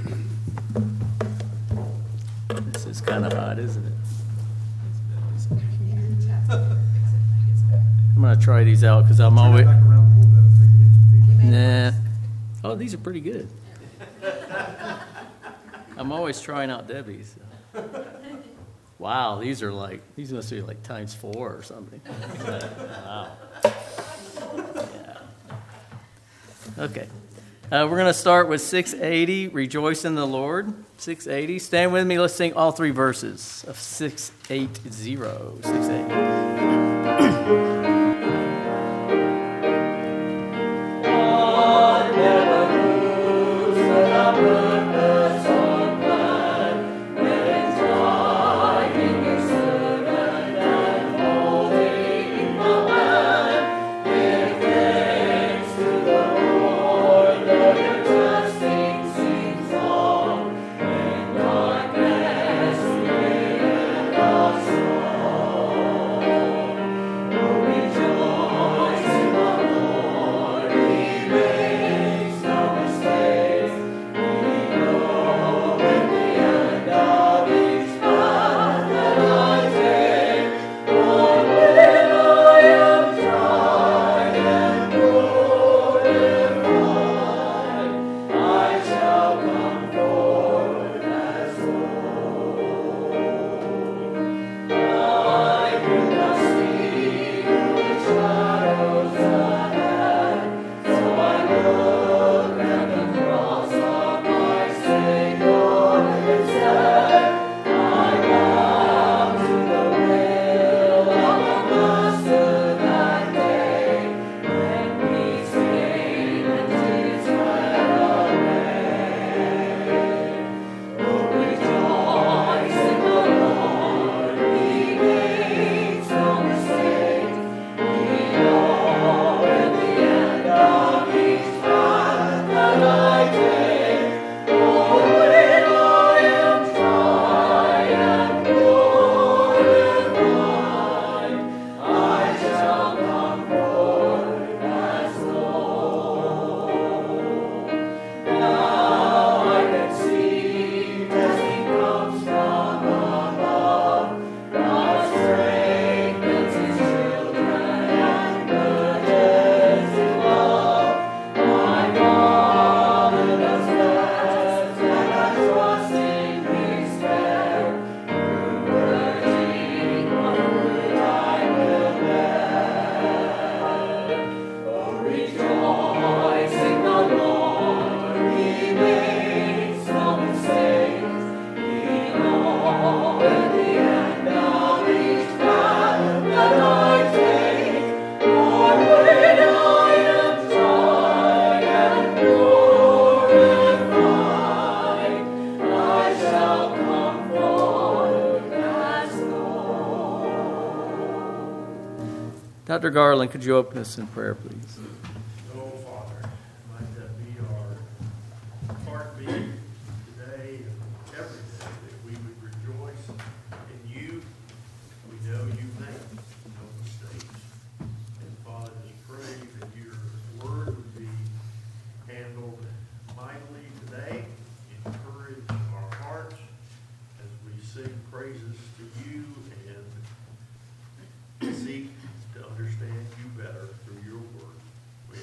This is kind of hot, isn't it? I'm going to try these out because I'm always... Back around a little bit. I think it gets to be- Nah. Oh, these are pretty good. I'm always trying out Debbie's. Wow, these must be like times 4 or something. Wow. Yeah. Okay. We're going to start with 680, Rejoice in the Lord. 680. Stand with me. Let's sing all 3 verses of 680. 680. Dr. Garland, could you open us in prayer, please? Oh, Father, might that be our heartbeat today and every day, that we would rejoice in you. We know you make no mistakes. And Father, just pray that your word would be handled mightily today. Encourage our hearts as we sing praises to you and seek to understand you better through your word. We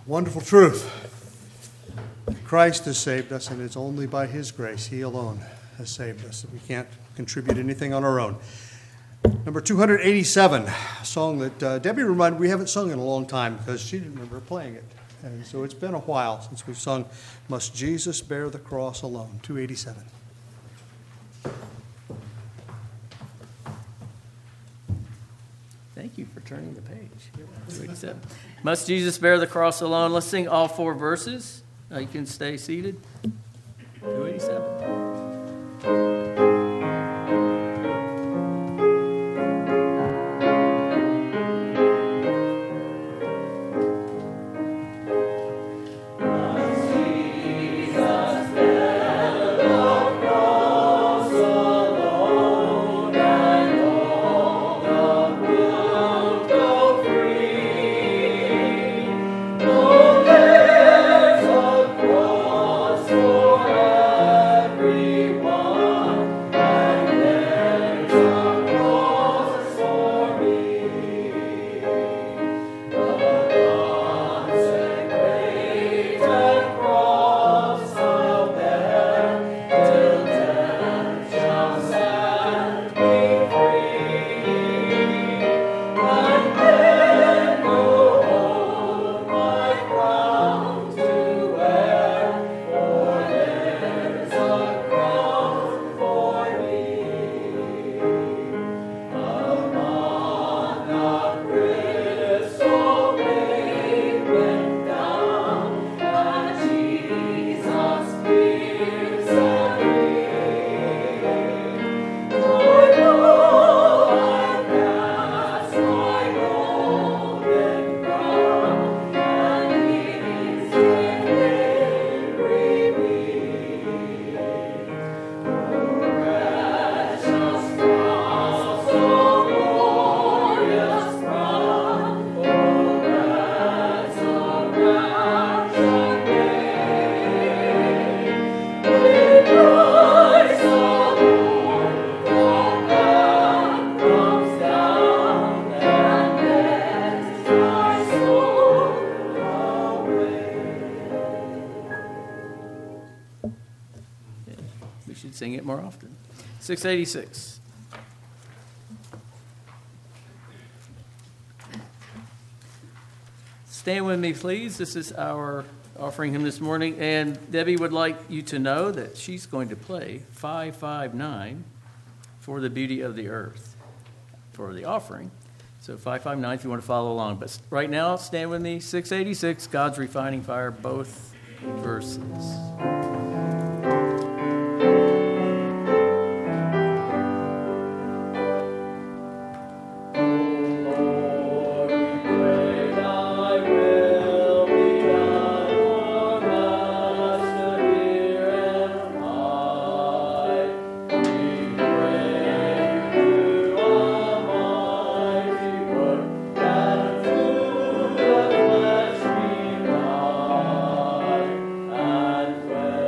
Wonderful truth. Christ has saved us, and it's only by His grace. He alone has saved us. We can't contribute anything on our own. Number 287, a song that Debbie reminded we haven't sung in a long time because she didn't remember playing it. And so it's been a while since we've sung Must Jesus Bear the Cross Alone, 287. Thank you for turning the page. 287. Must Jesus bear the cross alone? Let's sing all four verses. You can stay seated. 287. Sing it more often. 686. Stand with me, please. This is our offering hymn this morning. And Debbie would like you to know that she's going to play 559 for the beauty of the earth for the offering. So 559 if you want to follow along. But right now, stand with me. 686, God's Refining Fire, both verses. And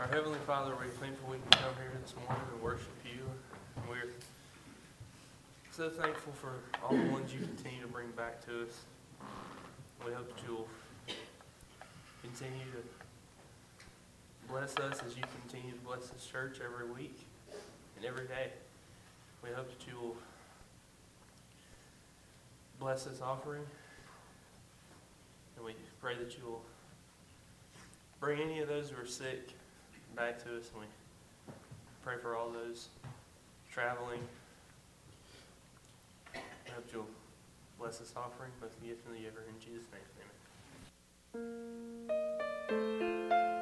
Our Heavenly Father, we're thankful we can come here this morning and worship you. And we're so thankful for all the ones you continue to bring back to us. We hope that you'll continue to bless us as you continue to bless this church every week and every day. We hope that you will bless this offering. And we pray that you will bring any of those who are sick back to us. And we pray for all those traveling. I hope you'll bless this offering, both the gift and the giver. In Jesus' name, amen.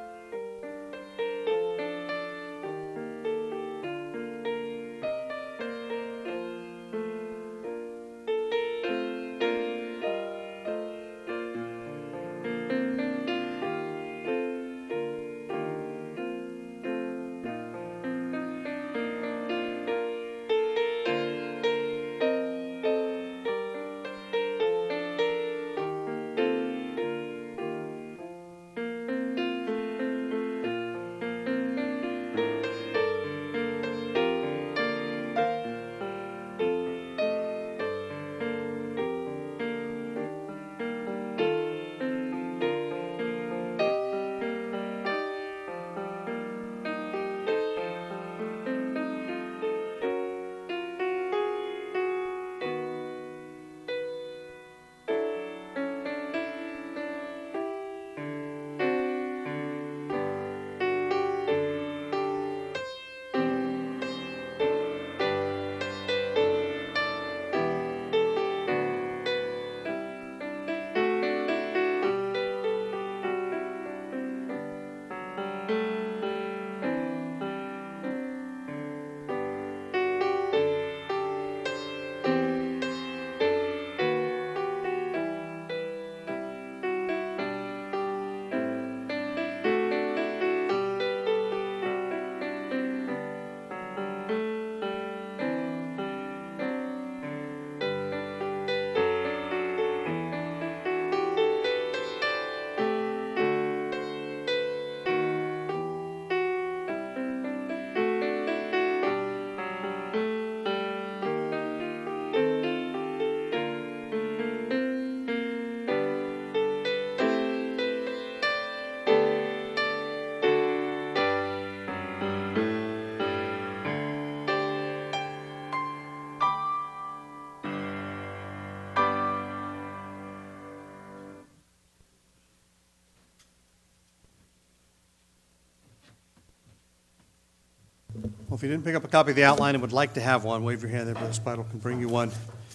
Well, if you didn't pick up a copy of the outline and would like to have one, wave your hand there. Brother Spidle can bring you one.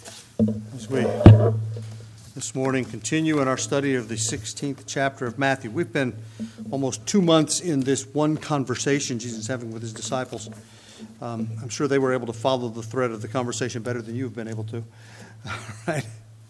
As we, this morning, continue in our study of the 16th chapter of Matthew. We've been almost 2 months in this one conversation Jesus is having with his disciples. I'm sure they were able to follow the thread of the conversation better than you've been able to. Right?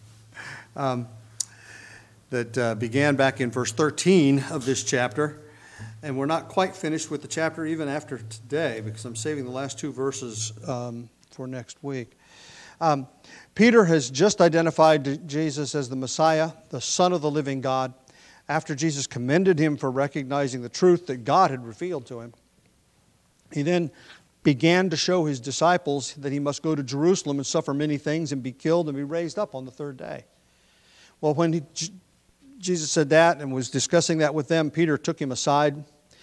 That began back in verse 13 of this chapter. And we're not quite finished with the chapter even after today, because I'm saving the last 2 verses for next week. Peter has just identified Jesus as the Messiah, the Son of the living God, after Jesus commended him for recognizing the truth that God had revealed to him. He then began to show his disciples that he must go to Jerusalem and suffer many things and be killed and be raised up on the 3rd day. Well, when Jesus said that and was discussing that with them, Peter took him aside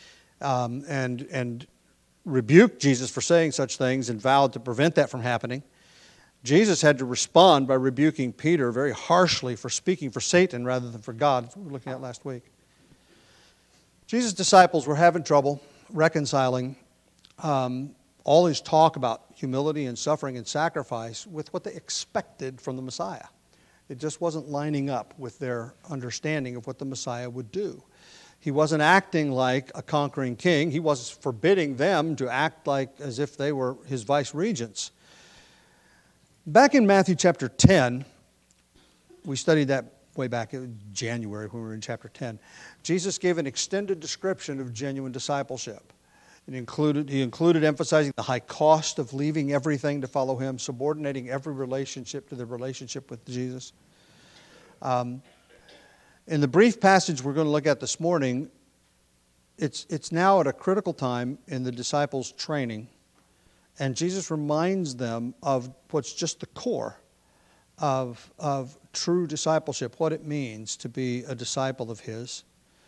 and rebuked Jesus for saying such things and vowed to prevent that from happening. Jesus had to respond by rebuking Peter very harshly for speaking for Satan rather than for God, as we were looking at last week. Jesus' disciples were having trouble reconciling all his talk about humility and suffering and sacrifice with what they expected from the Messiah. It just wasn't lining up with their understanding of what the Messiah would do. He wasn't acting like a conquering king. He was forbidding them to act like as if they were his vice regents. Back in Matthew chapter 10, we studied that way back in January when we were in chapter 10. Jesus gave an extended description of genuine discipleship. He included emphasizing the high cost of leaving everything to follow him, subordinating every relationship to the relationship with Jesus. In the brief passage we're going to look at this morning, it's now at a critical time in the disciples' training, and Jesus reminds them of what's just the core of true discipleship, what it means to be a disciple of His.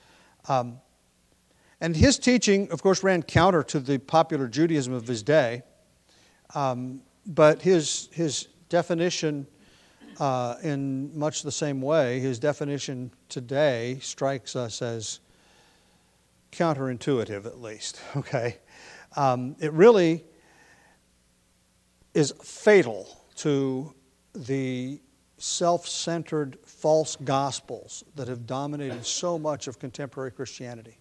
And His teaching, of course, ran counter to the popular Judaism of His day, but His definition, in much the same way, His definition today strikes us as counterintuitive, at least. Okay, it really is fatal to the self-centered false gospels that have dominated so much of contemporary Christianity.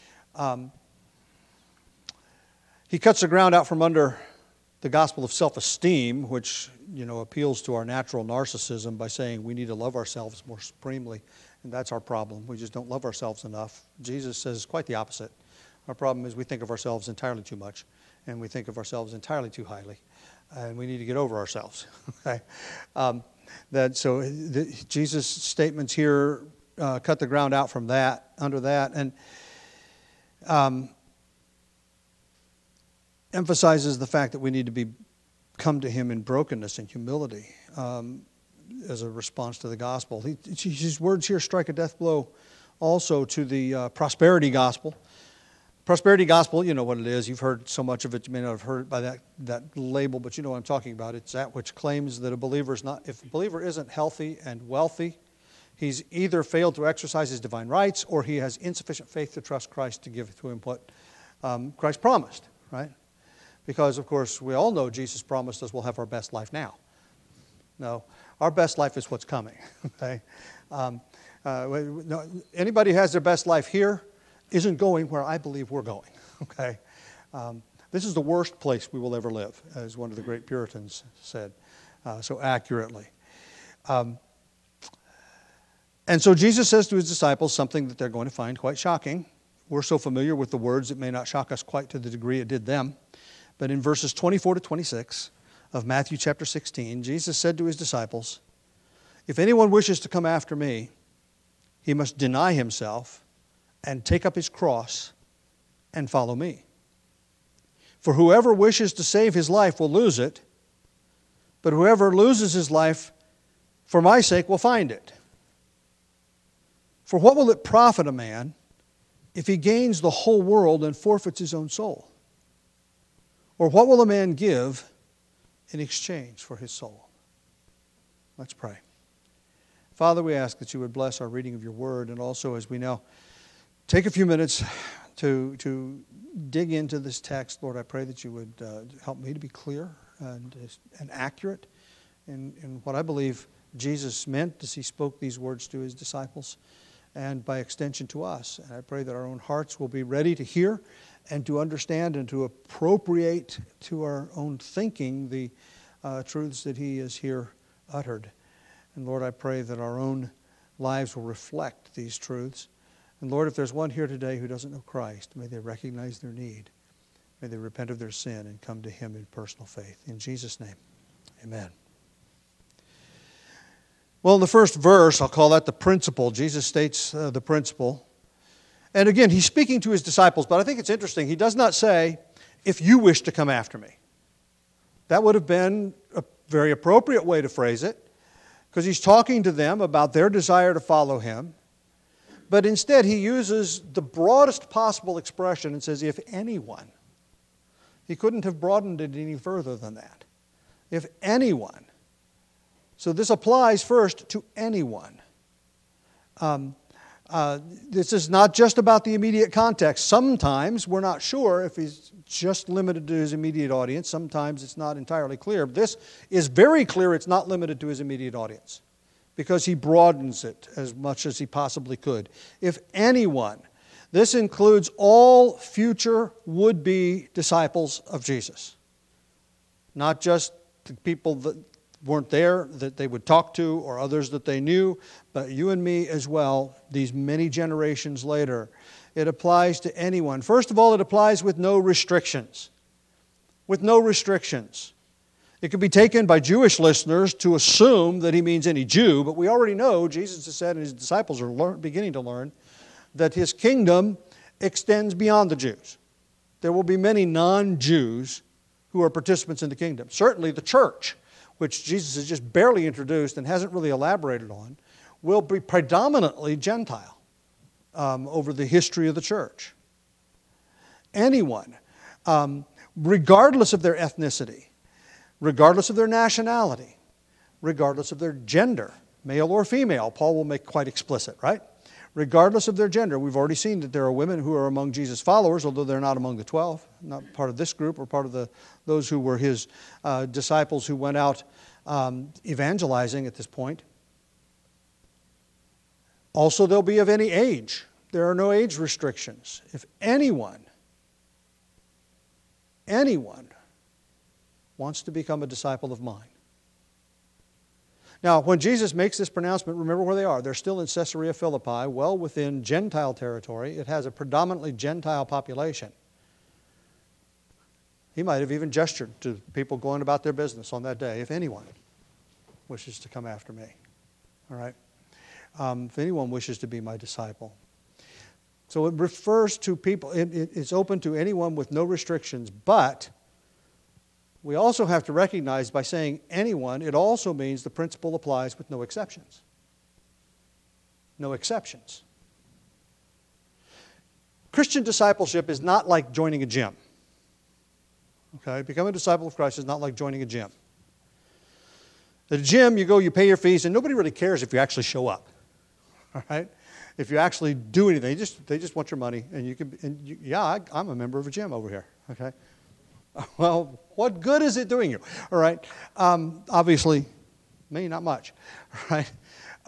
He cuts the ground out from under the gospel of self-esteem, which, appeals to our natural narcissism by saying we need to love ourselves more supremely, and that's our problem. We just don't love ourselves enough. Jesus says quite the opposite. Our problem is we think of ourselves entirely too much, and we think of ourselves entirely too highly, and we need to get over ourselves. Okay, Jesus' statements here cut the ground out from that, under that, and emphasizes the fact that we need to come to Him in brokenness and humility as a response to the gospel. His words here strike a death blow also to the prosperity gospel. Prosperity gospel, you know what it is. You've heard so much of it, you may not have heard it by that label, but you know what I'm talking about. It's that which claims that if a believer isn't healthy and wealthy, he's either failed to exercise his divine rights or he has insufficient faith to trust Christ to give to him what Christ promised, right? Because, of course, we all know Jesus promised us we'll have our best life now. No, our best life is what's coming, okay? Anybody who has their best life here isn't going where I believe we're going, okay? This is the worst place we will ever live, as one of the great Puritans said so accurately. And so Jesus says to His disciples something that they're going to find quite shocking. We're so familiar with the words, it may not shock us quite to the degree it did them. But in verses 24 to 26 of Matthew chapter 16, Jesus said to His disciples, "If anyone wishes to come after me, he must deny himself and take up his cross and follow me. For whoever wishes to save his life will lose it, but whoever loses his life for my sake will find it. For what will it profit a man if he gains the whole world and forfeits his own soul? Or what will a man give in exchange for his soul?" Let's pray. Father, we ask that You would bless our reading of Your word, and also as we now take a few minutes to dig into this text, Lord, I pray that You would help me to be clear and accurate in what I believe Jesus meant as He spoke these words to His disciples, and by extension to us. And I pray that our own hearts will be ready to hear and to understand and to appropriate to our own thinking the truths that He has here uttered. And Lord, I pray that our own lives will reflect these truths. And Lord, if there's one here today who doesn't know Christ, may they recognize their need. May they repent of their sin and come to Him in personal faith. In Jesus' name, amen. Well, in the first verse, I'll call that the principle. Jesus states the principle. And again, He's speaking to His disciples, but I think it's interesting. He does not say, "if you wish to come after me." That would have been a very appropriate way to phrase it, because He's talking to them about their desire to follow Him. But instead, He uses the broadest possible expression and says, "if anyone." He couldn't have broadened it any further than that. If anyone. So this applies first to anyone. This is not just about the immediate context. Sometimes we're not sure if He's just limited to His immediate audience. Sometimes it's not entirely clear. This is very clear it's not limited to His immediate audience, because He broadens it as much as He possibly could. If anyone. This includes all future would-be disciples of Jesus. Not just the people that weren't there that they would talk to or others that they knew, but you and me as well, these many generations later. It applies to anyone. First of all, it applies with no restrictions. With no restrictions. It could be taken by Jewish listeners to assume that He means any Jew, but we already know, Jesus has said, and His disciples are beginning to learn, that His kingdom extends beyond the Jews. There will be many non-Jews who are participants in the kingdom. Certainly the church, which Jesus has just barely introduced and hasn't really elaborated on, will be predominantly Gentile over the history of the church. Anyone, regardless of their ethnicity, regardless of their nationality, regardless of their gender, male or female, Paul will make quite explicit, right? Regardless of their gender. We've already seen that there are women who are among Jesus' followers, although they're not among the 12, not part of this group or part of those who were his disciples who went out evangelizing at this point. Also, they'll be of any age. There are no age restrictions. If anyone wants to become a disciple of mine. Now, when Jesus makes this pronouncement, remember where they are. They're still in Caesarea Philippi, well within Gentile territory. It has a predominantly Gentile population. He might have even gestured to people going about their business on that day, if anyone wishes to come after me. All right? If anyone wishes to be my disciple. So it refers to people, it's open to anyone with no restrictions, but we also have to recognize by saying anyone, it also means the principle applies with no exceptions. No exceptions. Christian discipleship is not like joining a gym. Okay? Becoming a disciple of Christ is not like joining a gym. At a gym, you go, you pay your fees, and nobody really cares if you actually show up. All right? If you actually do anything, they just want your money, and you can. I'm a member of a gym over here. Okay. Well, what good is it doing you? All right. Obviously, me, not much. All right.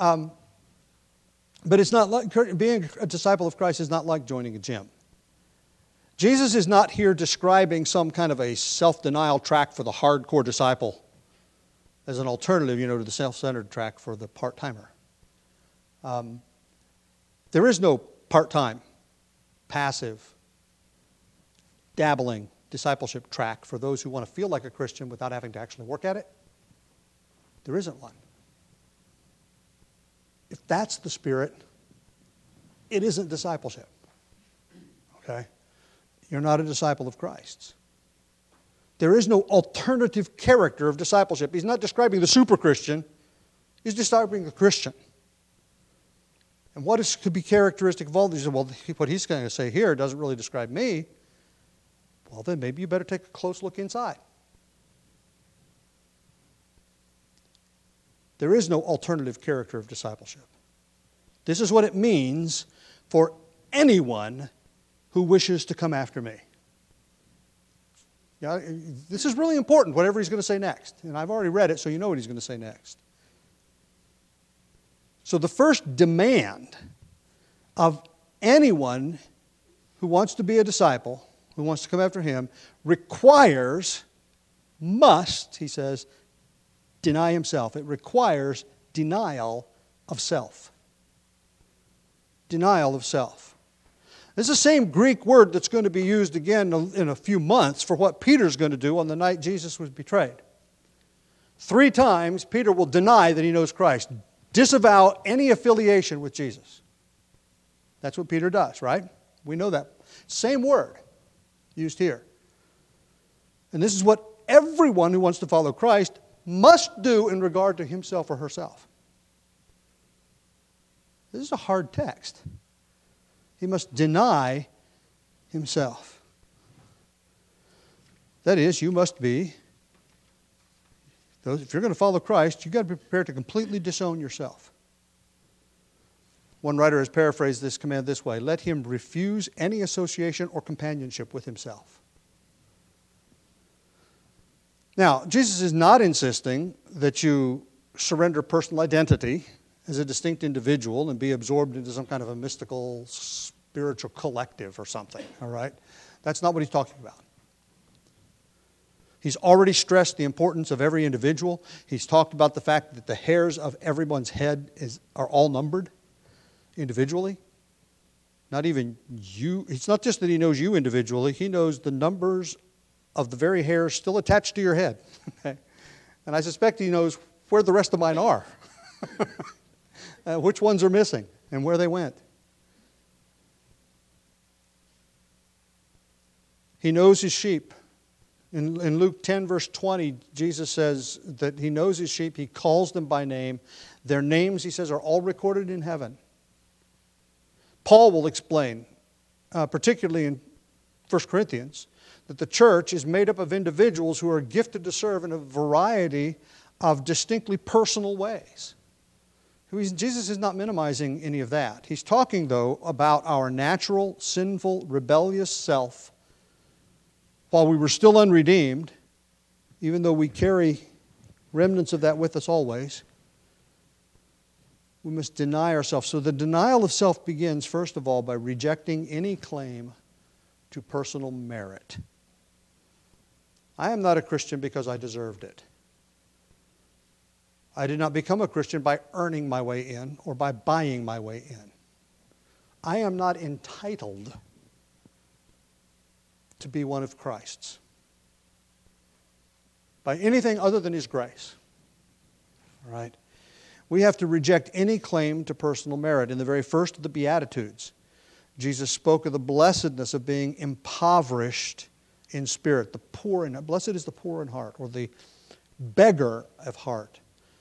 But it's not like being a disciple of Christ is not like joining a gym. Jesus is not here describing some kind of a self-denial track for the hardcore disciple as an alternative, to the self-centered track for the part-timer. There is no part-time, passive, dabbling discipleship track for those who want to feel like a Christian without having to actually work at it. There isn't one. If that's the spirit, it isn't discipleship. Okay? You're not a disciple of Christ's. There is no alternative character of discipleship. He's not describing the super Christian. He's describing the Christian. And what could be characteristic of all these? Well, what he's going to say here doesn't really describe me. Well, then maybe you better take a close look inside. There is no alternative character of discipleship. This is what it means for anyone who wishes to come after me. Yeah, this is really important, whatever he's going to say next. And I've already read it, so you know what he's going to say next. So the first demand of anyone who wants to be a disciple, who wants to come after him, must, he says, deny himself. It requires denial of self. Denial of self. It's the same Greek word that's going to be used again in a few months for what Peter's going to do on the night Jesus was betrayed. 3 times Peter will deny that he knows Christ. Disavow any affiliation with Jesus. That's what Peter does, right? We know that. Same word used here. And this is what everyone who wants to follow Christ must do in regard to himself or herself. This is a hard text. He must deny himself. That is, you must be, if you're going to follow Christ, you've got to be prepared to completely disown yourself. One writer has paraphrased this command this way: let him refuse any association or companionship with himself. Now, Jesus is not insisting that you surrender personal identity as a distinct individual and be absorbed into some kind of a mystical, spiritual collective or something, all right? That's not what he's talking about. He's already stressed the importance of every individual. He's talked about the fact that the hairs of everyone's head are all numbered individually. Not even you. It's not just that he knows you individually. He knows the numbers of the very hairs still attached to your head. Okay? And I suspect he knows where the rest of mine are. Which ones are missing and where they went. He knows his sheep. In Luke 10, verse 20, Jesus says that he knows his sheep. He calls them by name. Their names, he says, are all recorded in heaven. Paul will explain, particularly in 1 Corinthians, that the church is made up of individuals who are gifted to serve in a variety of distinctly personal ways. Jesus is not minimizing any of that. He's talking, though, about our natural, sinful, rebellious self. While we were still unredeemed, even though we carry remnants of that with us always, we must deny ourselves. So the denial of self begins, first of all, by rejecting any claim to personal merit. I am not a Christian because I deserved it. I did not become a Christian by earning my way in or by buying my way in. I am not entitled to be one of Christ's by anything other than His grace. All right? We have to reject any claim to personal merit. In the very first of the Beatitudes, Jesus spoke of the blessedness of being impoverished in spirit. Blessed is the poor in heart, or the beggar of heart.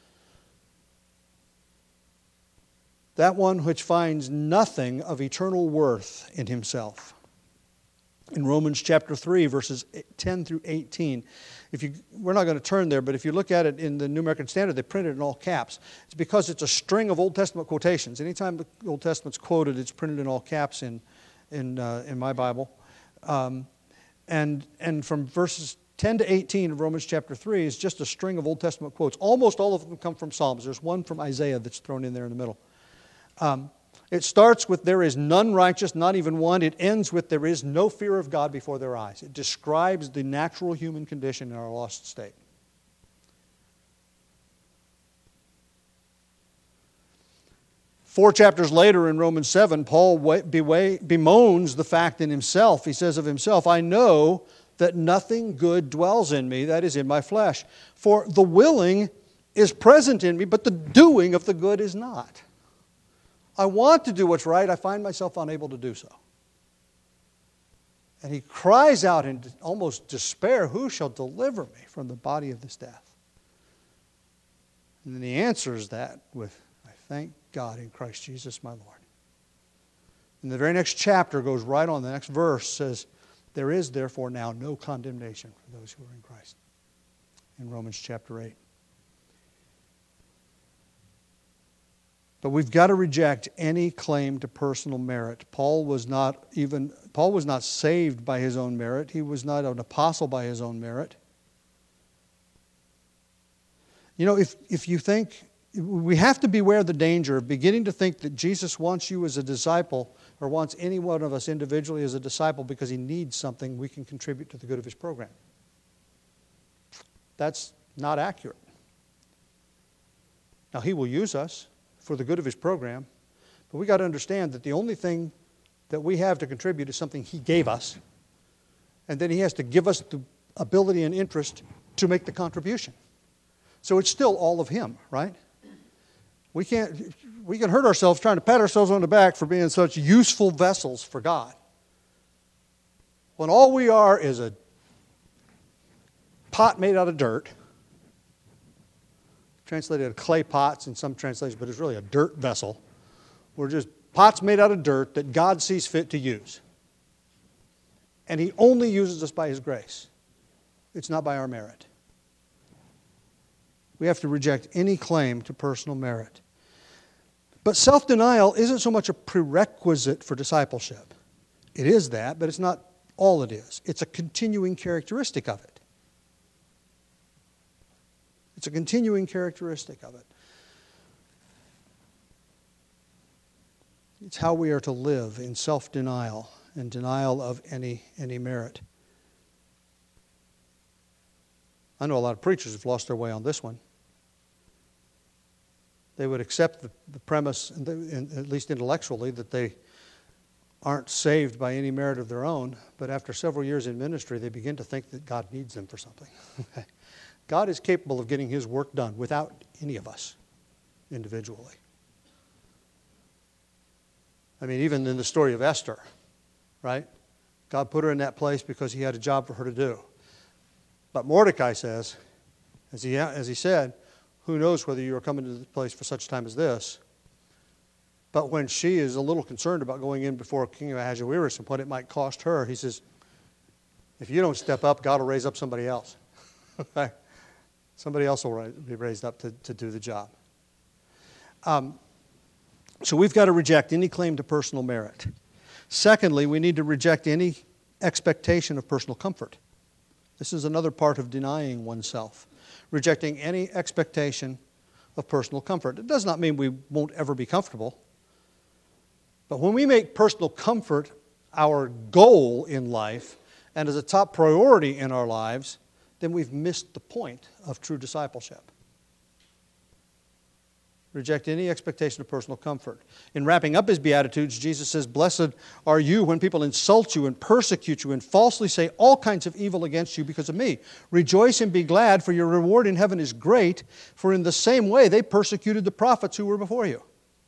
That one which finds nothing of eternal worth in himself. In Romans chapter 3, verses 10 through 18, we're not going to turn there, but if you look at it in the New American Standard, they print it in all caps. It's because it's a string of Old Testament quotations. Anytime the Old Testament's quoted, it's printed in all caps in my Bible. And from verses 10 to 18 of Romans chapter 3 is just a string of Old Testament quotes. Almost all of them come from Psalms. There's one from Isaiah that's thrown in there in the middle. It starts with, there is none righteous, not even one. It ends with, there is no fear of God before their eyes. It describes the natural human condition in our lost state. Four chapters later in Romans 7, Paul bemoans the fact in himself. He says of himself, I know that nothing good dwells in me, that is, in my flesh. For the willing is present in me, but the doing of the good is not. I want to do what's right, I find myself unable to do so. And he cries out in almost despair, who shall deliver me from the body of this death? And then he answers that with, I thank God in Christ Jesus my Lord. And the very next chapter goes right on, the next verse says, there is therefore now no condemnation for those who are in Christ. In Romans chapter 8. But we've got to reject any claim to personal merit. Paul was not saved by his own merit. He was not an apostle by his own merit. You know, if you think, we have to beware the danger of beginning to think that Jesus wants you as a disciple or wants any one of us individually as a disciple because He needs something we can contribute to the good of His program. That's not accurate. Now, He will use us for the good of His program. But we got to understand that the only thing that we have to contribute is something He gave us. And then He has to give us the ability and interest to make the contribution. So it's still all of Him, right? We can hurt ourselves trying to pat ourselves on the back for being such useful vessels for God, when all we are is a pot made out of dirt, translated as clay pots in some translations, but it's really a dirt vessel. We're just pots made out of dirt that God sees fit to use. And He only uses us by His grace. It's not by our merit. We have to reject any claim to personal merit. But self-denial isn't so much a prerequisite for discipleship. It is that, but it's not all it is. It's a continuing characteristic of it. It's a continuing characteristic of it. It's how we are to live in self-denial and denial of any merit. I know a lot of preachers have lost their way on this one. They would accept the premise, at least intellectually, that they aren't saved by any merit of their own, but after several years in ministry, they begin to think that God needs them for something. God is capable of getting His work done without any of us individually. I mean, even in the story of Esther, right? God put her in that place because he had a job for her to do. But Mordecai says, as he said, who knows whether you are coming to this place for such time as this. But when she is a little concerned about going in before King Ahasuerus and what it might cost her, he says, if you don't step up, God will raise up somebody else. Okay? Somebody else will be raised up to do the job. So we've got to reject any claim to personal merit. Secondly, we need to reject any expectation of personal comfort. This is another part of denying oneself. Rejecting any expectation of personal comfort. It does not mean we won't ever be comfortable. But when we make personal comfort our goal in life and as a top priority in our lives, then we've missed the point of true discipleship. Reject any expectation of personal comfort. In wrapping up his Beatitudes, Jesus says, "Blessed are you when people insult you and persecute you and falsely say all kinds of evil against you because of me. Rejoice and be glad, for your reward in heaven is great, for in the same way they persecuted the prophets who were before you."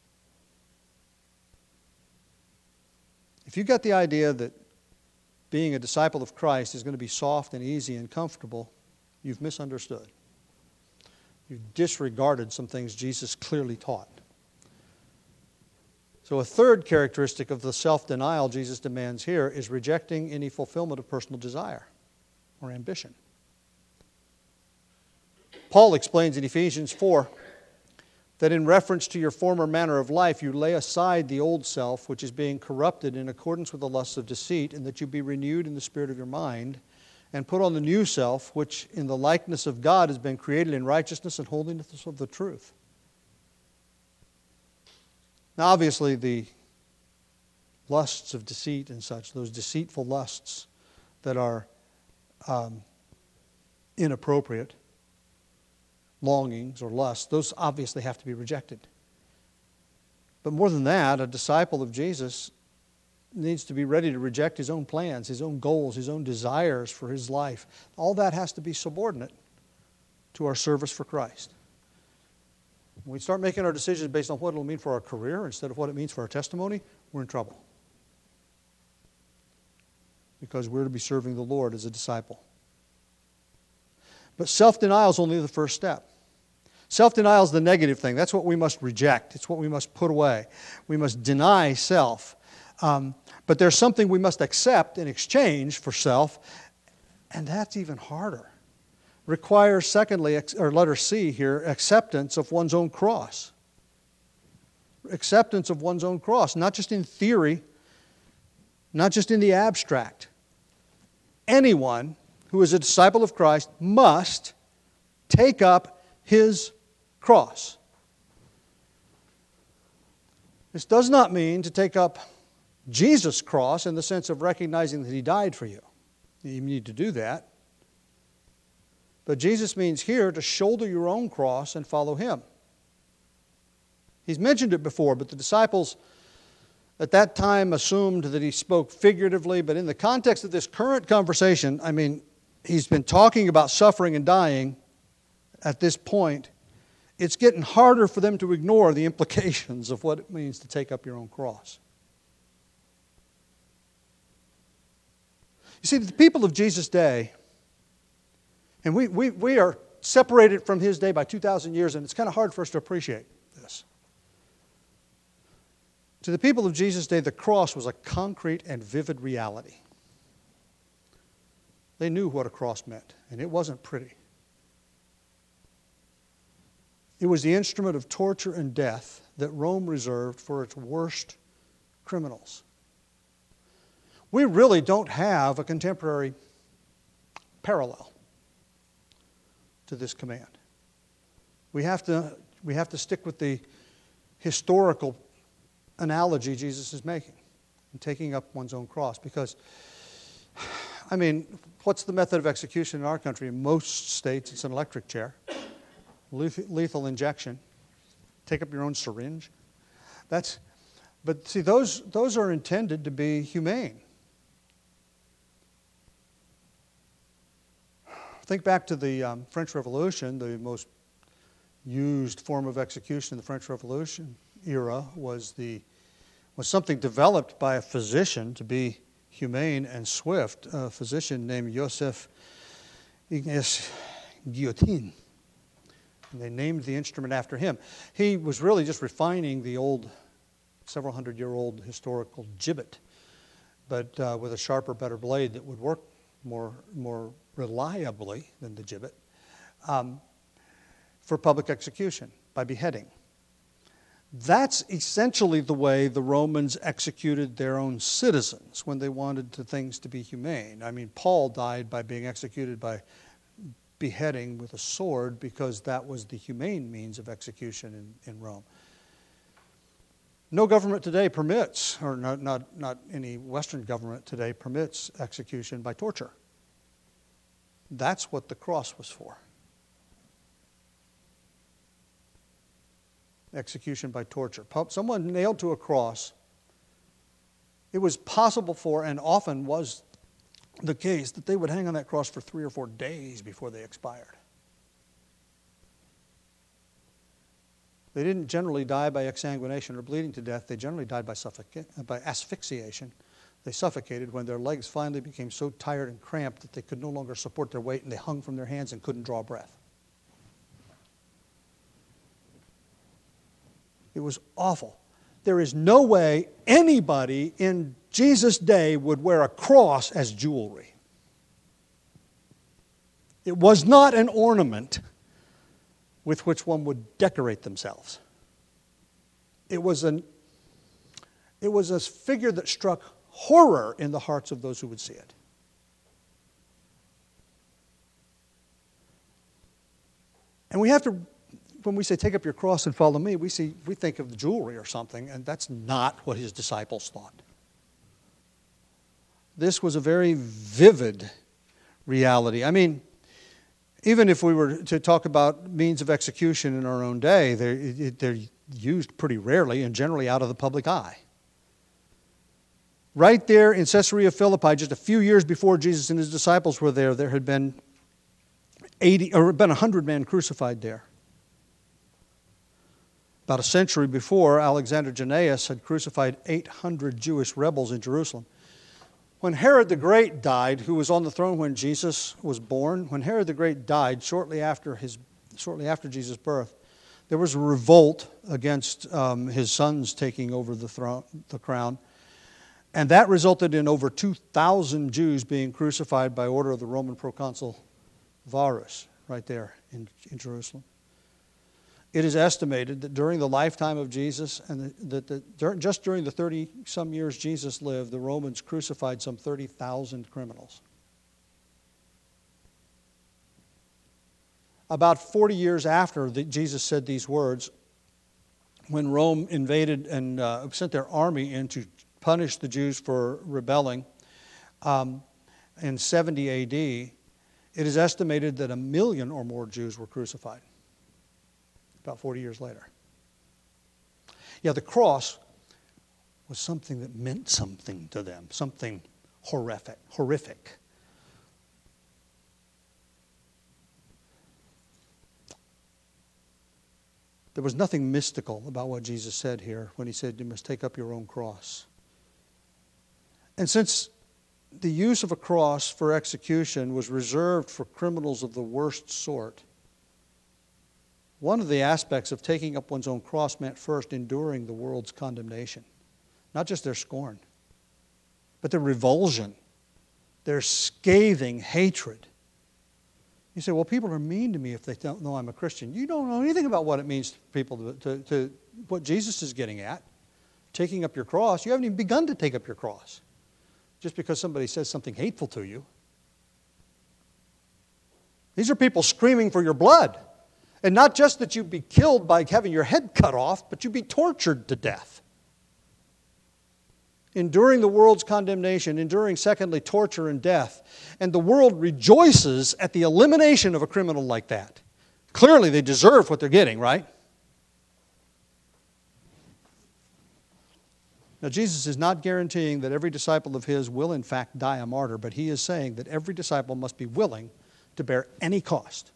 If you got the idea that being a disciple of Christ is going to be soft and easy and comfortable, you've misunderstood. You've disregarded some things Jesus clearly taught. So a third characteristic of the self-denial Jesus demands here is rejecting any fulfillment of personal desire or ambition. Paul explains in Ephesians 4 that in reference to your former manner of life, you lay aside the old self, which is being corrupted in accordance with the lusts of deceit, and that you be renewed in the spirit of your mind, and put on the new self, which in the likeness of God has been created in righteousness and holiness of the truth. Now, obviously, the lusts of deceit and such, those deceitful lusts that are inappropriate, longings or lusts, those obviously have to be rejected. But more than that, a disciple of Jesus needs to be ready to reject his own plans, his own goals, his own desires for his life. All that has to be subordinate to our service for Christ. When we start making our decisions based on what it will mean for our career instead of what it means for our testimony, we're in trouble. Because we're to be serving the Lord as a disciple. But self-denial is only the first step. Self-denial is the negative thing. That's what we must reject. It's what we must put away. We must deny self. But there's something we must accept in exchange for self, and that's even harder. Requires, secondly, or letter C here, acceptance of one's own cross. Acceptance of one's own cross, not just in theory, not just in the abstract. Anyone who is a disciple of Christ must take up his cross. This does not mean to take up Jesus' cross in the sense of recognizing that he died for you. You need to do that. But Jesus means here to shoulder your own cross and follow him. He's mentioned it before, but the disciples at that time assumed that he spoke figuratively. But in the context of this current conversation, he's been talking about suffering and dying at this point. It's getting harder for them to ignore the implications of what it means to take up your own cross. You see, the people of Jesus' day, and we are separated from his day by 2,000 years, and it's kind of hard for us to appreciate this. To the people of Jesus' day, the cross was a concrete and vivid reality. They knew what a cross meant, and it wasn't pretty. It was the instrument of torture and death that Rome reserved for its worst criminals. We really don't have a contemporary parallel to this command. We have to stick with the historical analogy Jesus is making in taking up one's own cross. Because, what's the method of execution in our country? In most states, it's an electric chair, lethal injection, take up your own syringe. But see, those are intended to be humane. Think back to the French Revolution. The most used form of execution in the French Revolution era was something developed by a physician to be humane and swift, a physician named Joseph Ignace Guillotin. And they named the instrument after him. He was really just refining the old, several hundred-year-old historical gibbet, but with a sharper, better blade that would work more reliably than the gibbet, for public execution by beheading. That's essentially the way the Romans executed their own citizens when they wanted things to be humane. I mean, Paul died by being executed by beheading with a sword because that was the humane means of execution in Rome. No government today permits, or not any Western government today permits execution by torture. That's what the cross was for. Execution by torture. Someone nailed to a cross, it was possible for, and often was the case, that they would hang on that cross for 3 or 4 days before they expired. They didn't generally die by exsanguination or bleeding to death. They generally died by asphyxiation. They suffocated when their legs finally became so tired and cramped that they could no longer support their weight, and they hung from their hands and couldn't draw breath. It was awful. There is no way anybody in Jesus' day would wear a cross as jewelry. It was not an ornament with which one would decorate themselves. It was a figure that struck horror in the hearts of those who would see it. And we have to, when we say take up your cross and follow me, we think of the jewelry or something, and that's not what his disciples thought. This was a very vivid reality. I mean, even if we were to talk about means of execution in our own day, they're used pretty rarely and generally out of the public eye. Right there in Caesarea Philippi, just a few years before Jesus and his disciples were there, there had been 100 men crucified there. About a century before, Alexander Jannaeus had crucified 800 Jewish rebels in Jerusalem. When Herod the Great died, who was on the throne when Jesus was born, when Herod the Great died shortly after Jesus' birth, there was a revolt against his sons taking over the crown. And that resulted in over 2,000 Jews being crucified by order of the Roman proconsul Varus, right there in Jerusalem. It is estimated that during the lifetime of Jesus, and just during the 30-some years Jesus lived, the Romans crucified some 30,000 criminals. About 40 years after Jesus said these words, when Rome invaded and sent their army in to punish the Jews for rebelling in 70 A.D., it is estimated that 1 million or more Jews were crucified. About 40 years later. Yeah, the cross was something that meant something to them, something horrific. There was nothing mystical about what Jesus said here when he said, you must take up your own cross. And since the use of a cross for execution was reserved for criminals of the worst sort, one of the aspects of taking up one's own cross meant first enduring the world's condemnation. Not just their scorn, but their revulsion, their scathing hatred. You say, well, people are mean to me if they don't know I'm a Christian. You don't know anything about what it means to people to what Jesus is getting at. Taking up your cross. You haven't even begun to take up your cross. Just because somebody says something hateful to you. These are people screaming for your blood. And not just that you'd be killed by having your head cut off, but you'd be tortured to death. Enduring the world's condemnation, enduring, secondly, torture and death. And the world rejoices at the elimination of a criminal like that. Clearly, they deserve what they're getting, right? Now, Jesus is not guaranteeing that every disciple of his will, in fact, die a martyr, but he is saying that every disciple must be willing to bear any cost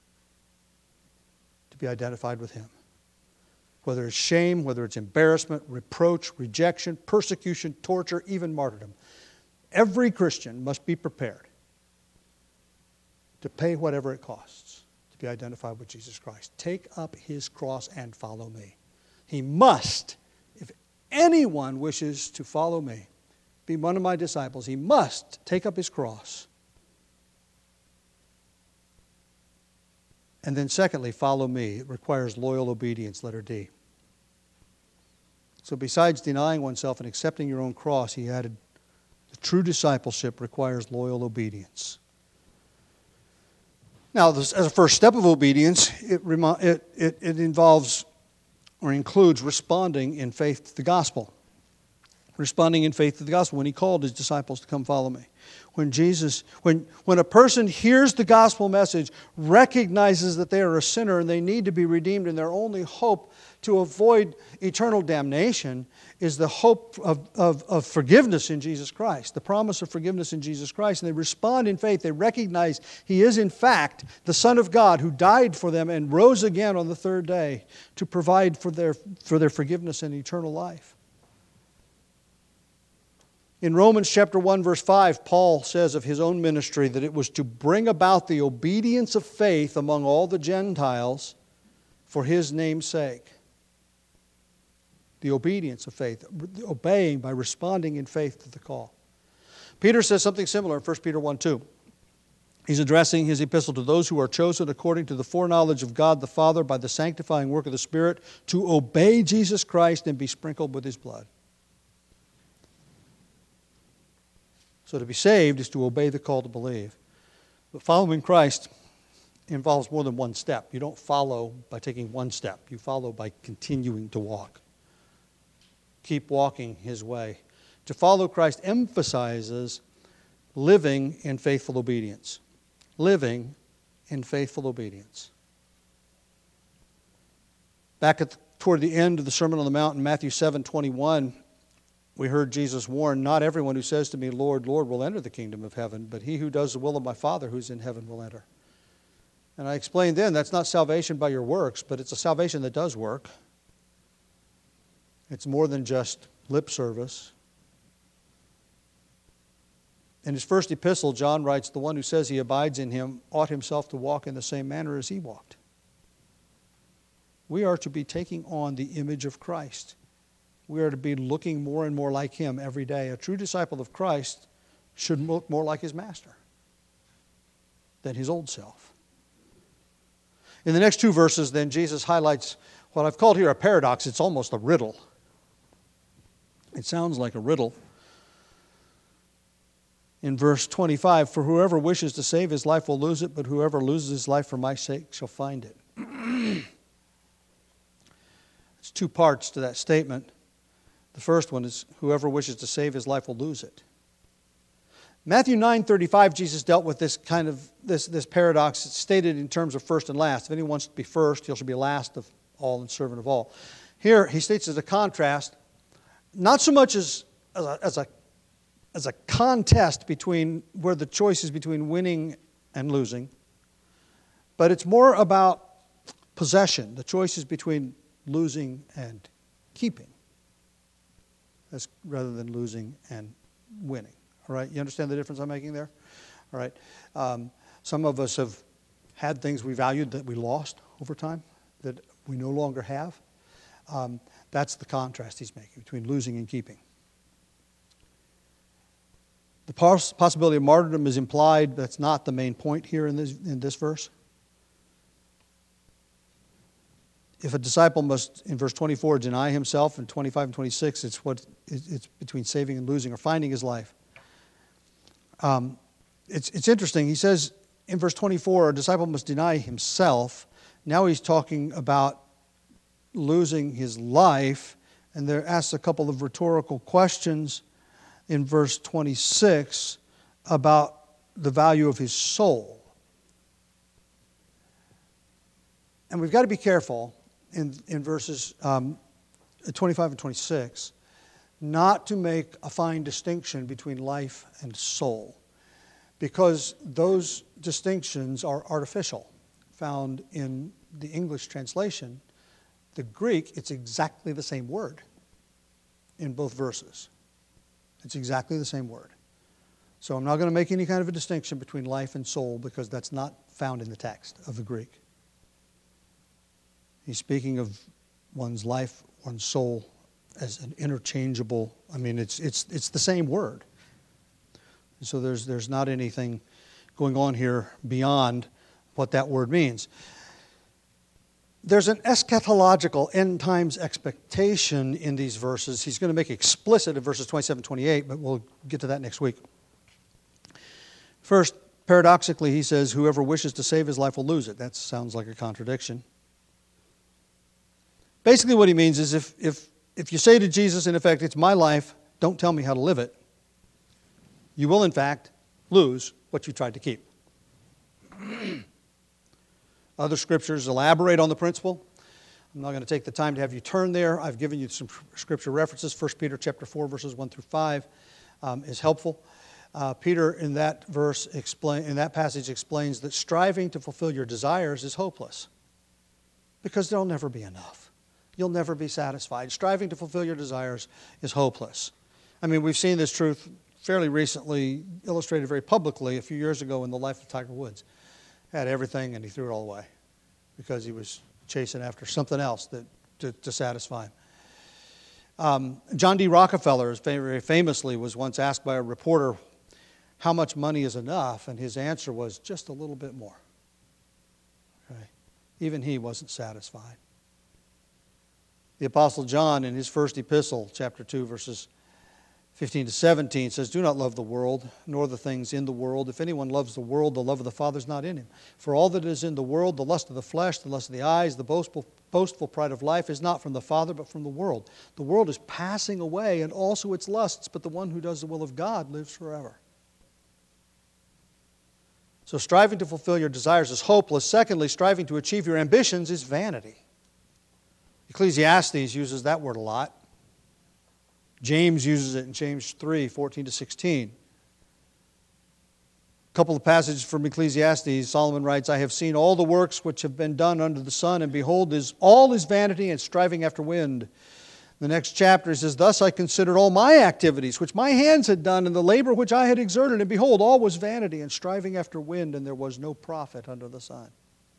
be identified with him. Whether it's shame, whether it's embarrassment, reproach, rejection, persecution, torture, even martyrdom. Every Christian must be prepared to pay whatever it costs to be identified with Jesus Christ. Take up his cross and follow me. He must, if anyone wishes to follow me, be one of my disciples, he must take up his cross. And then secondly, follow me. It requires loyal obedience, letter D. So besides denying oneself and accepting your own cross, he added, the true discipleship requires loyal obedience. Now, as a first step of obedience, it involves or includes responding in faith to the gospel. Responding in faith to the gospel when he called his disciples to come follow me. When a person hears the gospel message, recognizes that they are a sinner and they need to be redeemed, and their only hope to avoid eternal damnation is the hope of forgiveness in Jesus Christ, the promise of forgiveness in Jesus Christ. And they respond in faith. They recognize he is in fact the Son of God who died for them and rose again on the third day to provide for their forgiveness and eternal life. In Romans chapter 1, verse 5, Paul says of his own ministry that it was to bring about the obedience of faith among all the Gentiles for his name's sake. The obedience of faith, obeying by responding in faith to the call. Peter says something similar in 1 Peter 1:2. He's addressing his epistle to those who are chosen according to the foreknowledge of God the Father by the sanctifying work of the Spirit to obey Jesus Christ and be sprinkled with his blood. So to be saved is to obey the call to believe. But following Christ involves more than one step. You don't follow by taking one step. You follow by continuing to walk. Keep walking his way. To follow Christ emphasizes living in faithful obedience. Living in faithful obedience. Back toward the end of the Sermon on the Mount in Matthew 7:21, we heard Jesus warn, not everyone who says to me, Lord, Lord, will enter the kingdom of heaven, but he who does the will of my Father who's in heaven will enter. And I explained then, that's not salvation by your works, but it's a salvation that does work. It's more than just lip service. In his first epistle, John writes, the one who says he abides in him ought himself to walk in the same manner as he walked. We are to be taking on the image of Christ. We are to be looking more and more like him every day. A true disciple of Christ should look more like his master than his old self. In the next two verses, then, Jesus highlights what I've called here a paradox. It's almost a riddle. It sounds like a riddle. In verse 25, for whoever wishes to save his life will lose it, but whoever loses his life for my sake shall find it. There's two parts to that statement. The first one is whoever wishes to save his life will lose it. Matthew 9:35, Jesus dealt with this kind of this paradox. It's stated in terms of first and last. If anyone wants to be first, he shall be last of all and servant of all. Here he states as a contrast, not so much as a contest between where the choice is between winning and losing, but it's more about possession. The choice is between losing and keeping, rather than losing and winning. All right, you understand the difference I'm making there? All right. Some of us have had things we valued that we lost over time, that we no longer have. That's the contrast he's making between losing and keeping. The possibility of martyrdom is implied. That's not the main point here in this verse. If a disciple must, in verse 24, deny himself, in 25 and 26, it's between saving and losing or finding his life. It's interesting. He says in verse 24, a disciple must deny himself. Now he's talking about losing his life, and there asks a couple of rhetorical questions in verse 26 about the value of his soul. And we've got to be careful in verses 25 and 26 not to make a fine distinction between life and soul, because those distinctions are artificial. Found in the English translation, the Greek, it's exactly the same word in both verses. It's exactly the same word. So I'm not going to make any kind of a distinction between life and soul because that's not found in the text of the Greek. He's speaking of one's life, one's soul as an interchangeable, it's the same word. And so there's not anything going on here beyond what that word means. There's an eschatological end times expectation in these verses. He's going to make explicit in verses 27, 28, but we'll get to that next week. First, paradoxically, he says, whoever wishes to save his life will lose it. That sounds like a contradiction. Basically what he means is if you say to Jesus, in effect, it's my life, don't tell me how to live it, you will, in fact, lose what you tried to keep. Other scriptures elaborate on the principle. I'm not going to take the time to have you turn there. I've given you some scripture references. 1 Peter chapter 4, verses 1 through 5 is helpful. Peter, in that passage, explains that striving to fulfill your desires is hopeless because there'll never be enough. You'll never be satisfied. Striving to fulfill your desires is hopeless. We've seen this truth fairly recently illustrated very publicly a few years ago in the life of Tiger Woods. Had everything and he threw it all away because he was chasing after something else to satisfy him. John D. Rockefeller very famously was once asked by a reporter how much money is enough, and his answer was just a little bit more. Okay. Even he wasn't satisfied. The Apostle John in his first epistle, chapter 2, verses 15 to 17 says, do not love the world, nor the things in the world. If anyone loves the world, the love of the Father is not in him. For all that is in the world, the lust of the flesh, the lust of the eyes, the boastful pride of life is not from the Father, but from the world. The world is passing away, and also its lusts, but the one who does the will of God lives forever. So striving to fulfill your desires is hopeless. Secondly, striving to achieve your ambitions is vanity. Ecclesiastes uses that word a lot. James uses it in James 3, 14 to 16. A couple of passages from Ecclesiastes, Solomon writes, I have seen all the works which have been done under the sun, and behold, all is vanity and striving after wind. The next chapter, he says, thus I considered all my activities, which my hands had done, and the labor which I had exerted, and behold, all was vanity and striving after wind, and there was no profit under the sun.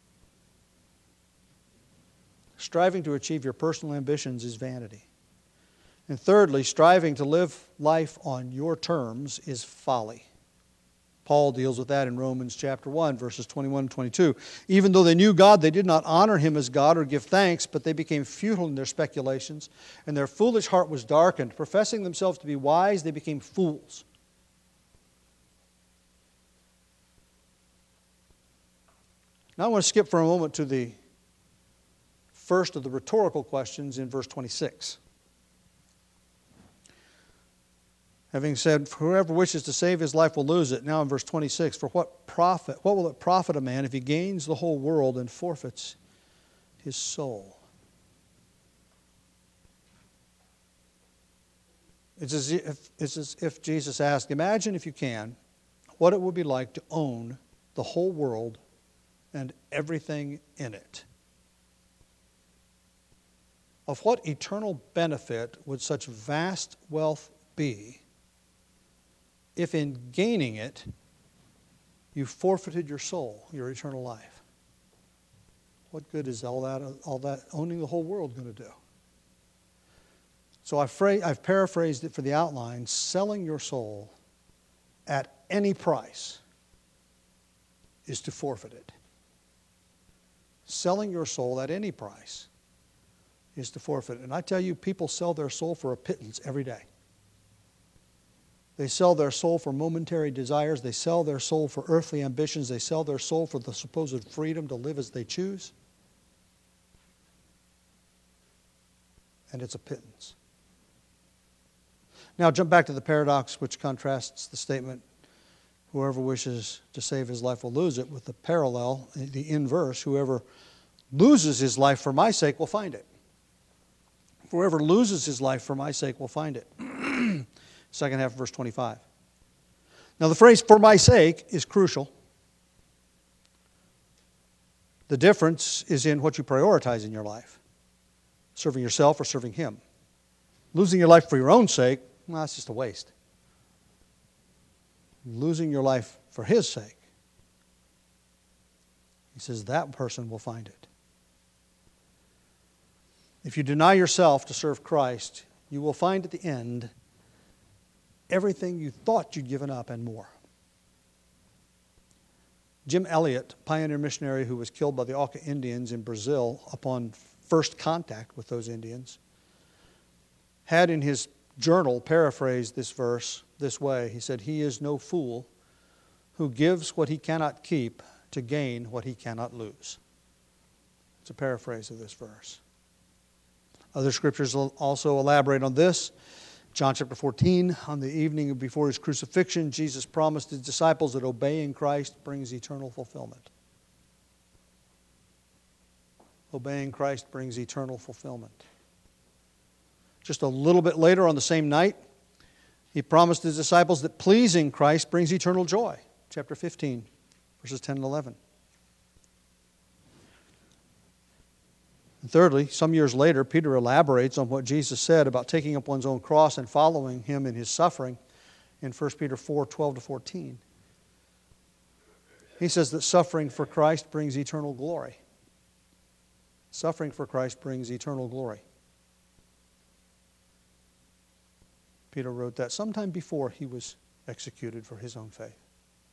Striving to achieve your personal ambitions is vanity. And thirdly, striving to live life on your terms is folly. Paul deals with that in Romans chapter 1, verses 21 and 22. Even though they knew God, they did not honor him as God or give thanks, but they became futile in their speculations, and their foolish heart was darkened. Professing themselves to be wise, they became fools. Now I want to skip for a moment to the first of the rhetorical questions in verse 26. Having said, whoever wishes to save his life will lose it. Now in verse 26, for what will it profit a man if he gains the whole world and forfeits his soul? It's as if Jesus asked, imagine if you can, what it would be like to own the whole world and everything in it. Of what eternal benefit would such vast wealth be if in gaining it, you forfeited your soul, your eternal life? What good is all that owning the whole world going to do? So I've paraphrased it for the outline. Selling your soul at any price is to forfeit it. Selling your soul at any price is to forfeit it. And I tell you, people sell their soul for a pittance every day. They sell their soul for momentary desires. They sell their soul for earthly ambitions. They sell their soul for the supposed freedom to live as they choose. And it's a pittance. Now jump back to the paradox which contrasts the statement, whoever wishes to save his life will lose it, with the parallel, the inverse, whoever loses his life for my sake will find it. Whoever loses his life for my sake will find it. Second half of verse 25. Now the phrase, for my sake, is crucial. The difference is in what you prioritize in your life. Serving yourself or serving him. Losing your life for your own sake, well, that's just a waste. losing your life for His sake, He says that person will find it. If you deny yourself to serve Christ, you will find at the end everything you thought you'd given up and more. Jim Elliot, pioneer missionary who was killed by the Auca Indians in Brazil upon first contact with those Indians, had in his journal paraphrased this verse this way. He said, "He is no fool who gives what he cannot keep to gain what he cannot lose." It's a paraphrase of this verse. Other scriptures also elaborate on this. John chapter 14, on the evening before His crucifixion, Jesus promised His disciples that obeying Christ brings eternal fulfillment. Obeying Christ brings eternal fulfillment. Just a little bit later on the same night, He promised His disciples that pleasing Christ brings eternal joy. Chapter 15, verses 10 and 11. And thirdly, some years later, Peter elaborates on what Jesus said about taking up one's own cross and following Him in His suffering in 1 Peter 4, 12 to 14. He says that suffering for Christ brings eternal glory. Suffering for Christ brings eternal glory. Peter wrote that sometime before he was executed for his own faith.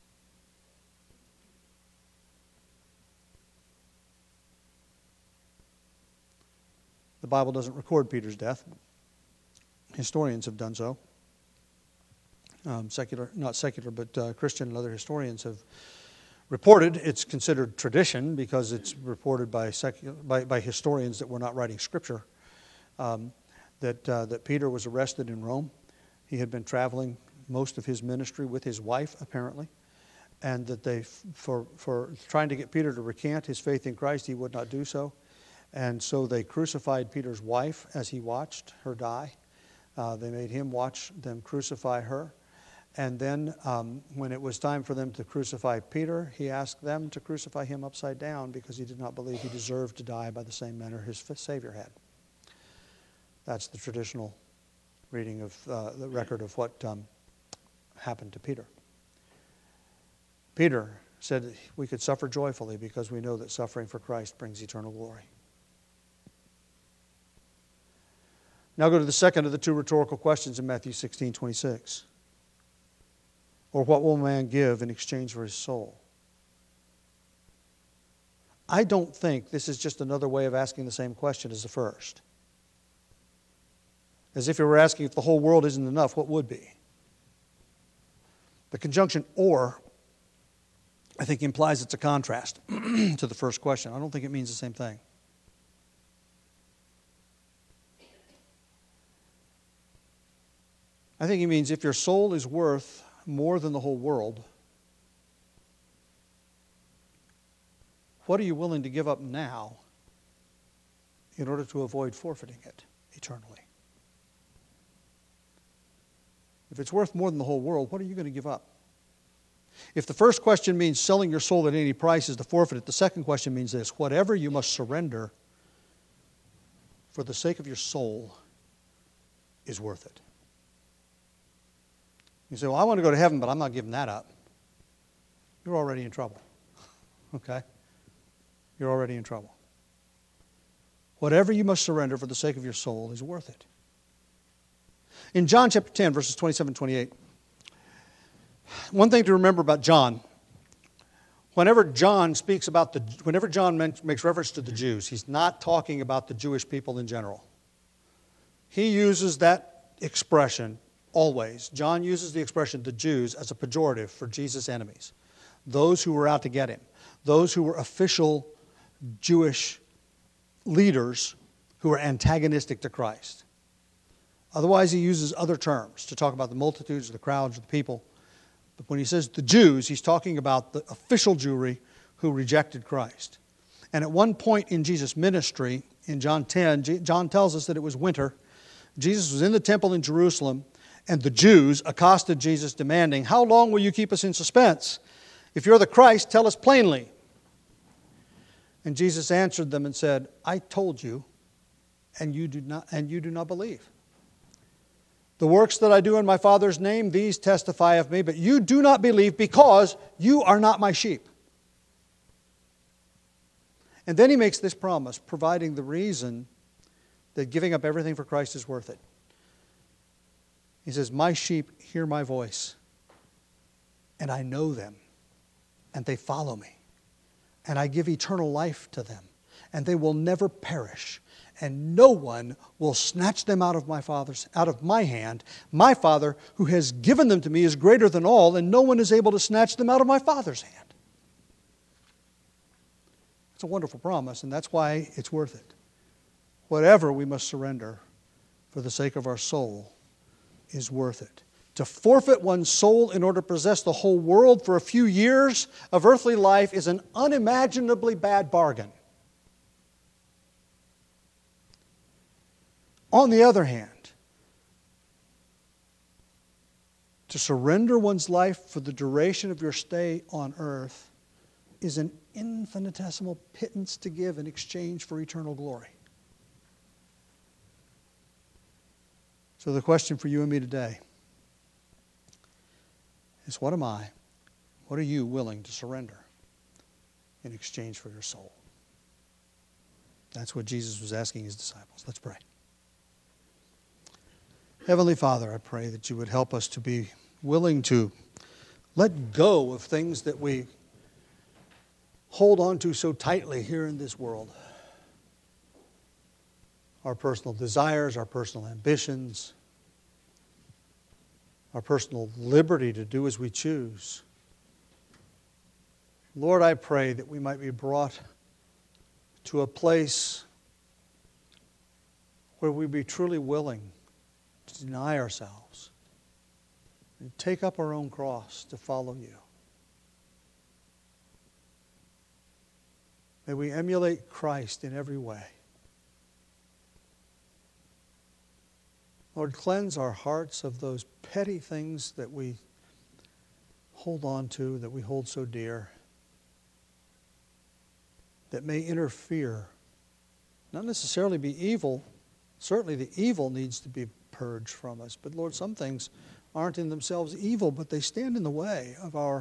The Bible doesn't record Peter's death. Historians have done so. Christian and other historians have reported. It's considered tradition because it's reported by historians that were not writing Scripture, that Peter was arrested in Rome. He had been traveling most of his ministry with his wife, apparently, and that they, for trying to get Peter to recant his faith in Christ, he would not do so. And so they crucified Peter's wife as he watched her die. They made him watch them crucify her. And then when it was time for them to crucify Peter, he asked them to crucify him upside down because he did not believe he deserved to die by the same manner his Savior had. That's the traditional reading of the record of what happened to Peter. Peter said we could suffer joyfully because we know that suffering for Christ brings eternal glory. Now go to the second of the two rhetorical questions in Matthew 16:26. Or what will a man give in exchange for his soul? I don't think this is just another way of asking the same question as the first. As if you were asking if the whole world isn't enough, what would be? The conjunction or, I think, implies it's a contrast to the first question. I don't think it means the same thing. I think it means if your soul is worth more than the whole world, what are you willing to give up now in order to avoid forfeiting it eternally? If it's worth more than the whole world, what are you going to give up? If the first question means selling your soul at any price is to forfeit it, the second question means this: whatever you must surrender for the sake of your soul is worth it. You say, well, I want to go to heaven, but I'm not giving that up. You're already in trouble. Okay? You're already in trouble. Whatever you must surrender for the sake of your soul is worth it. In John chapter 10, verses 27 and 28, one thing to remember about John, whenever John makes reference to the Jews, he's not talking about the Jewish people in general. He uses that expression always. John uses the expression the Jews as a pejorative for Jesus' enemies, those who were out to get him, those who were official Jewish leaders who were antagonistic to Christ. Otherwise, he uses other terms to talk about the multitudes, the crowds, the people. But when he says the Jews, he's talking about the official Jewry who rejected Christ. And at one point in Jesus' ministry, in John 10, John tells us that it was winter. Jesus was in the temple in Jerusalem, and the Jews accosted Jesus demanding, "How long will you keep us in suspense? If you're the Christ, tell us plainly." And Jesus answered them and said, "I told you, and you do not believe. The works that I do in my Father's name, these testify of me, but you do not believe because you are not my sheep. And then he makes this promise, providing the reason that giving up everything for Christ is worth it. He says, my sheep hear my voice, and I know them, and they follow me. And I give eternal life to them, and they will never perish, and no one will snatch them out of my hand. My Father, who has given them to me, is greater than all, and no one is able to snatch them out of my Father's hand. It's a wonderful promise, and that's why it's worth it. Whatever we must surrender for the sake of our soul is worth it. To forfeit one's soul in order to possess the whole world for a few years of earthly life is an unimaginably bad bargain. On the other hand, to surrender one's life for the duration of your stay on earth is an infinitesimal pittance to give in exchange for eternal glory. So the question for you and me today is, what am I? What are you willing to surrender in exchange for your soul? That's what Jesus was asking his disciples. Let's pray. Heavenly Father, I pray that you would help us to be willing to let go of things that we hold on to so tightly here in this world. Our personal desires, our personal ambitions, our personal liberty to do as we choose. Lord, I pray that we might be brought to a place where we be truly willing to deny ourselves and take up our own cross to follow you. May we emulate Christ in every way. Lord, cleanse our hearts of those petty things that we hold on to, that we hold so dear, that may interfere, not necessarily be evil. Certainly the evil needs to be purged from us. But Lord, some things aren't in themselves evil, but they stand in the way of our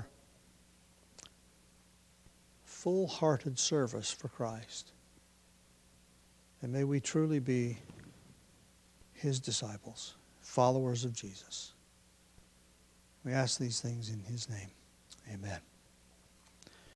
full-hearted service for Christ. And may we truly be his disciples, followers of Jesus. We ask these things in his name. Amen.